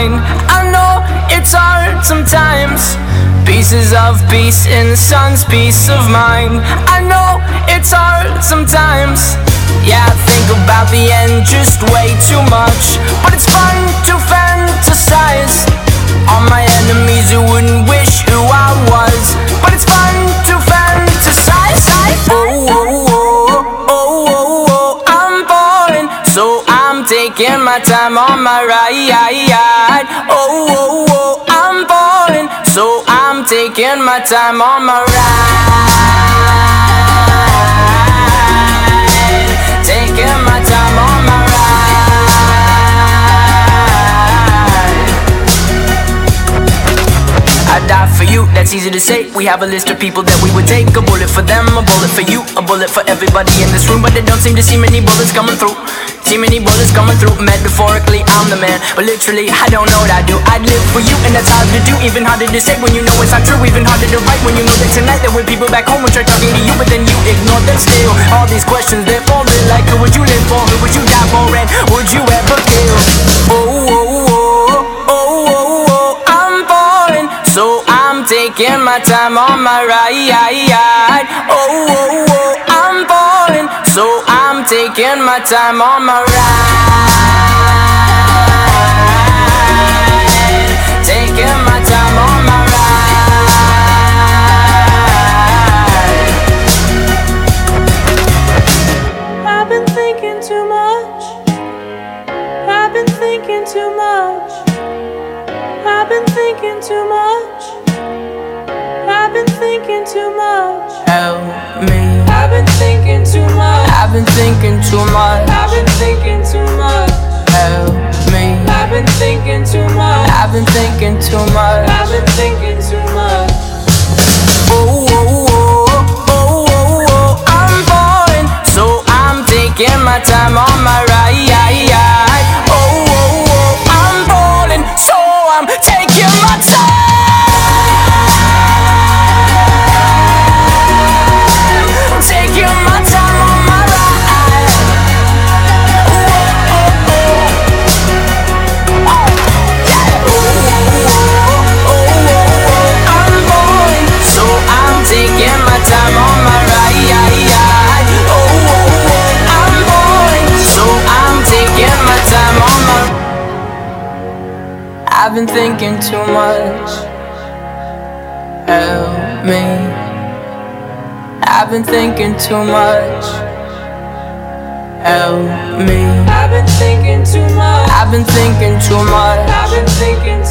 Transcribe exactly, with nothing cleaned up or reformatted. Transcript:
mine. I know it's hard sometimes. Pieces of peace in the sun's peace of mind. I know it's hard sometimes. Yeah, I think about the end just way too much, but it's fun to fantasize on my enemies who wouldn't wish who I was. But it's fun to fantasize. Oh, oh, oh, oh, oh, oh, I'm falling, so I'm taking my time on my ride. Oh, oh, oh, I'm falling, so I'm taking my time on my ride. Taking my time on my ride. I die for you, that's easy to say. We have a list of people that we would take. A bullet for them, a bullet for you, a bullet for everybody in this room. But they don't seem to see many bullets coming through. See many bullets coming through. Metaphorically, I'm the man, but literally, I don't know what I do. I'd live for you, and that's hard to do. Even harder to say when you know it's not true. Even harder to write when you know that tonight there were people back home who tried talking to you, but then you ignore them still. All these questions, they're falling like, who would you live for? Who would you die for? And would you ever kill? Oh, oh, oh, oh, oh, oh, I'm falling, so I'm taking my time on my ride. Oh, oh, oh, I'm falling, so I'm taking my time on my ride. Taking my time on my ride. I've been thinking too much. I've been thinking too much. I've been thinking too much. I've been thinking too much. Help me. I've been thinking too much. I've been thinking too much. I've been thinking too much. Help me. I've been thinking too much. I've been thinking too much. I've been thinking too much. Oh, oh, oh, oh, oh, oh, I'm falling, so I'm taking my time on my ride. Oh, oh, oh, I'm falling, so I'm taking my time. I'm taking my time on my ride. Oh, oh, oh, oh, yeah. Oh, oh, oh, oh, I'm falling, so I'm taking my time on my ride. Oh, oh, oh, I'm falling, so I'm taking my time on my. I've been thinking too much. Help me. I've been thinking too much. Help me. I've been thinking too much. I've been thinking too much. I've been thinking